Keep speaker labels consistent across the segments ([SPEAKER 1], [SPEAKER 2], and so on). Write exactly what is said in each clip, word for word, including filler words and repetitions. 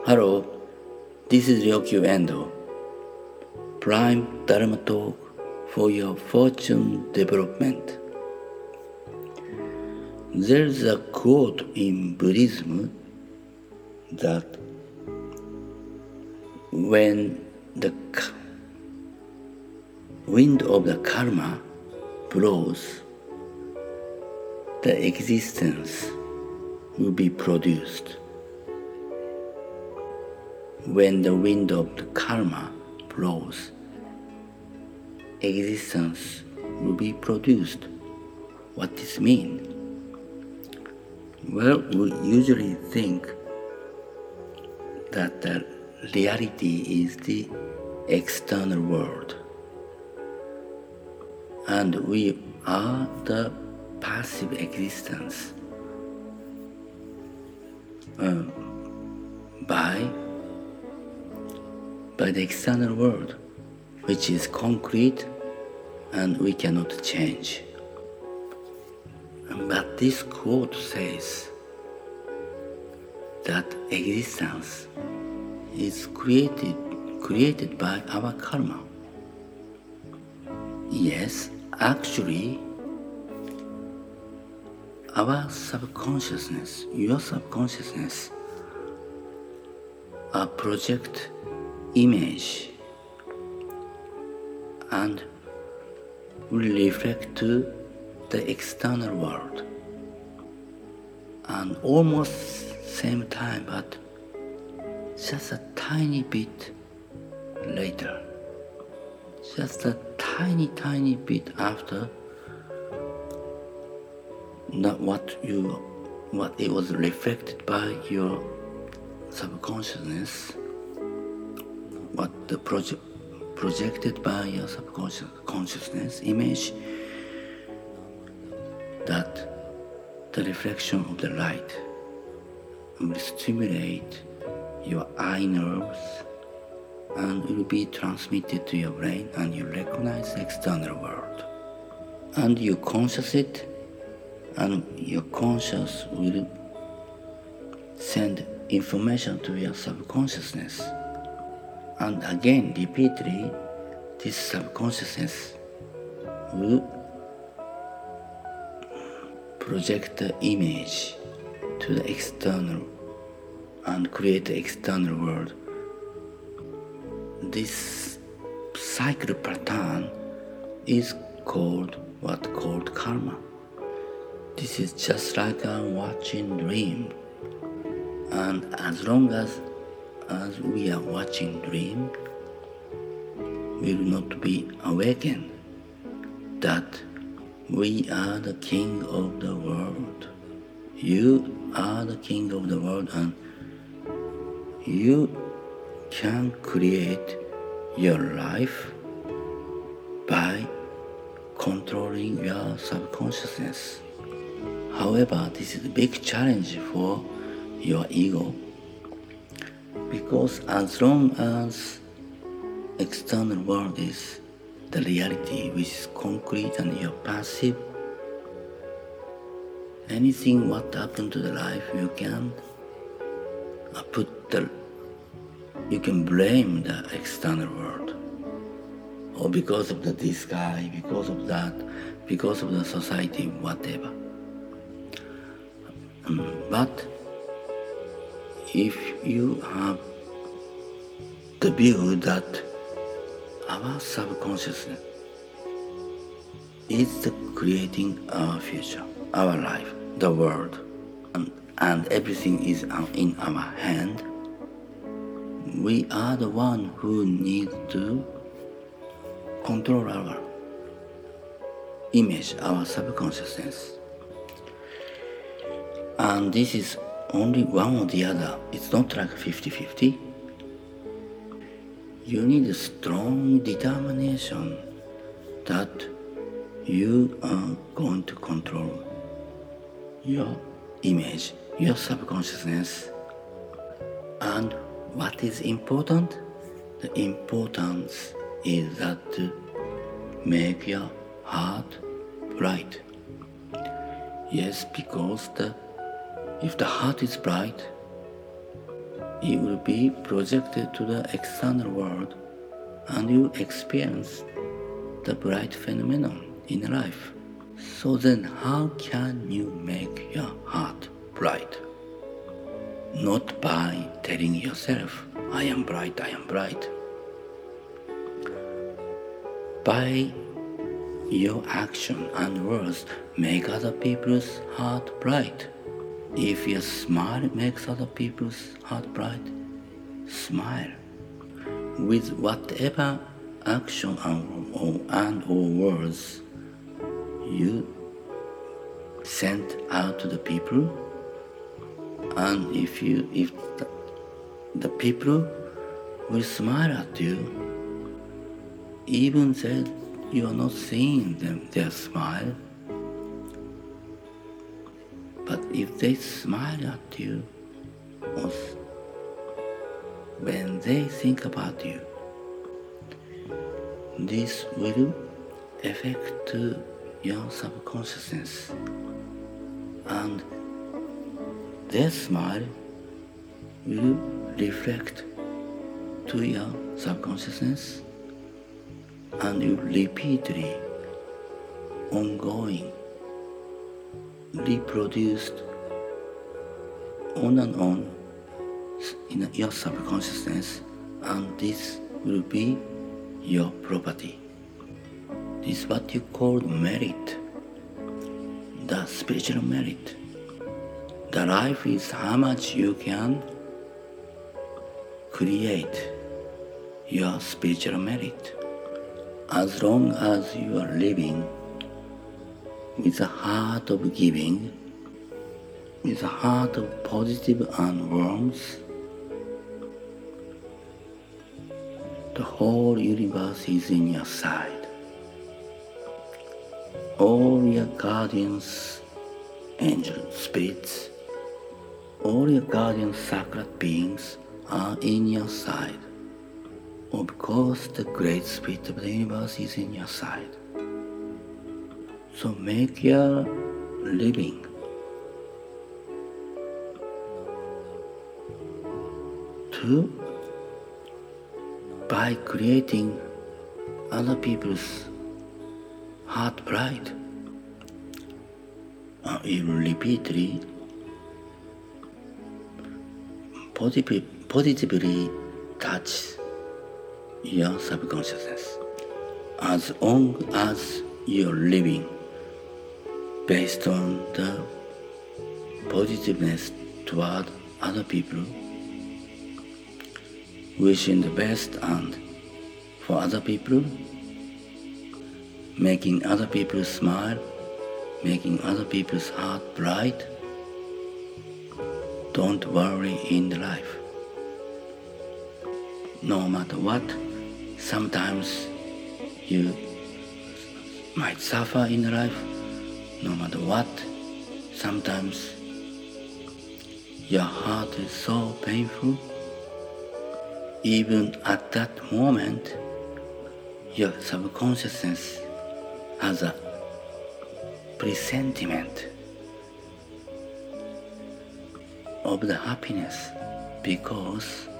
[SPEAKER 1] Hello, this is Ryokyu Endo, Prime Dharma Talk for your fortune development. There's a quote in Buddhism that when the wind of the karma blows, the existence will be produced. When the wind of the karma blows, existence will be produced. What does this mean? Well, we usually think that the reality is the external world, and we are the passive existence uh, by by the external world, which is concrete and we cannot change. But this quote says that existence is created created by our karma. Yes, actually, our subconsciousness, your subconsciousness, a project image and will reflect to the external world, and almost same time, but just a tiny bit later, just a tiny tiny bit after not what you what it was reflected by your subconsciousness, what the project projected by your subconscious consciousness image, that the reflection of the light will stimulate your eye nerves and will be transmitted to your brain, and you recognize the external world. And you conscious it, and your conscious will send information to your subconsciousness. And again, repeatedly, this subconsciousness will project the image to the external and create the external world. This cycle pattern is called what called karma. This is just like a watching dream, and as long as as we are watching dream, we will not be awakened that we are the king of the world. You are the king of the world, and you can create your life by controlling your subconsciousness. However, this is a big challenge for your ego, because as long as external world is the reality, which is concrete, and you're passive, anything what happened to the life, you can uh, put the you can blame the external world, or because of the this guy, because of that, because of the society, whatever. Um, but if you have the view that our subconsciousness is the creating our future, our life, the world, and, and everything is in our hand, we are the one who need to control our image, our subconsciousness. And this is only one or the other. It's not like fifty-fifty. You need a strong determination that you are going to control your image, your subconsciousness. And what is important? The importance is that to make your heart bright. Yes, because the if the heart is bright, it will be projected to the external world and you experience the bright phenomenon in life. So then how can you make your heart bright? Not by telling yourself, I am bright, I am bright. By your action and words make other people's heart bright. If your smile makes other people's heart bright, smile. With whatever action and or, and or words you send out to the people, and if you if the, the people will smile at you, even though you are not seeing them their smile, but if they smile at you, or when they think about you, this will affect your subconsciousness, and their smile will reflect to your subconsciousness, and you repeatedly, ongoing, reproduced on and on in your subconsciousness, and this will be your property. This is what you call merit, the spiritual merit. The life is how much you can create your spiritual merit. As long as you are living with a heart of giving, with a heart of positive and warmth, the whole universe is in your side. All your guardians, angels, spirits, all your guardian sacred beings are in your side. Of course, the great spirit of the universe is in your side. So make your living to by creating other people's heart bright. Uh, you will repeatedly positively, positively touch your subconsciousness. As long as you're living based on the positiveness toward other people, wishing the best and for other people, making other people smile, making other people's heart bright, don't worry in the life. No matter what, sometimes you might suffer in the life. No matter what, sometimes your heart is so painful. Even at that moment, your subconsciousness has a presentiment of the happiness, because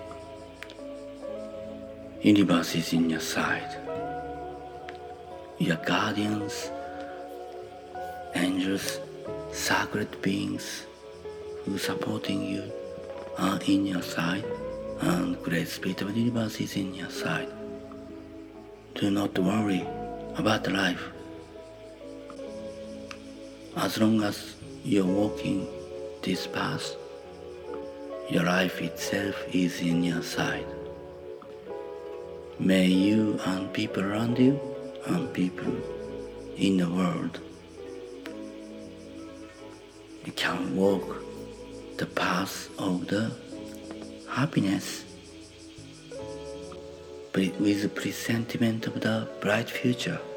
[SPEAKER 1] universe is in your side. Your guardians, angels, sacred beings who are supporting you are in your side, and great spirit of the universe is in your side. Do not worry about life. As long as you're walking this path, your life itself is in your side. May you and people around you and people in the world can walk the path of the happiness with the presentiment of the bright future.